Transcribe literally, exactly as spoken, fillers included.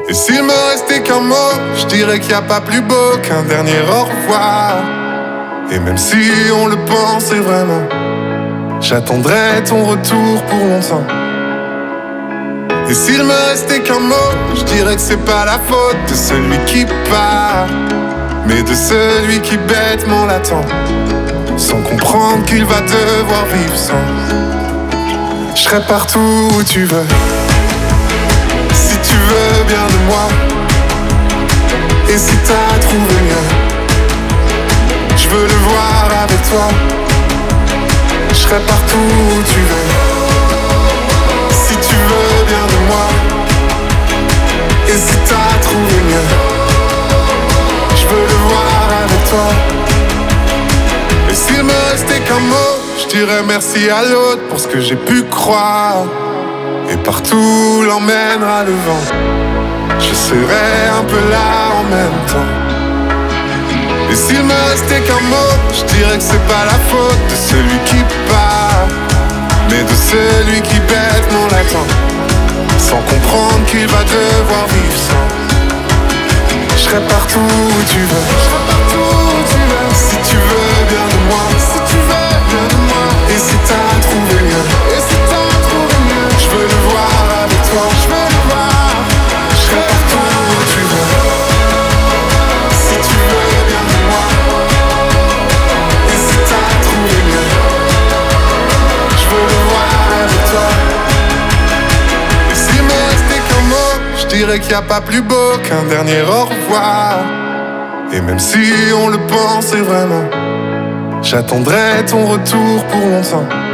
Et s'il me restait qu'un mot, je dirais qu'il n'y a pas plus beau qu'un dernier au revoir. Et même si on le pensait vraiment, j'attendrai ton retour pour longtemps. Et s'il me restait qu'un mot, je dirais que c'est pas la faute de celui qui part, mais de celui qui bêtement l'attend, sans comprendre qu'il va devoir vivre sans. Je serai partout où tu veux, si tu veux bien de moi. Et si t'as trouvé mieux, je veux le voir avec toi. Je serai partout où tu veux, si tu veux bien de moi. Et si t'as trouvé mieux, je veux le voir avec toi. Et s'il me restait qu'un mot, je dirais merci à l'autre pour ce que j'ai pu croire. Et partout l'emmènera le vent, je serai un peu là en même temps. Et s'il me restait qu'un mot, je dirais que c'est pas la faute de celui qui part, mais de celui qui bêtement l'attend, sans comprendre qu'il va devoir vivre sans. Je serai partout où tu veux, je serai partout où tu veux, si tu veux bien de moi, si tu veux bien de moi. Et si t'as trouvé mieux, et si t'as trouvé mieux, je veux le voir avec toi, je veux le voir. Je serai partout où tu veux, si tu veux bien de moi. Et si t'as trouvé mieux, je veux le voir avec toi. Et s'il me restait qu'un mot, je dirais qu'il n'y a pas plus beau qu'un dernier au revoir. Et même si on le pensait vraiment, j'attendrai ton retour pour longtemps.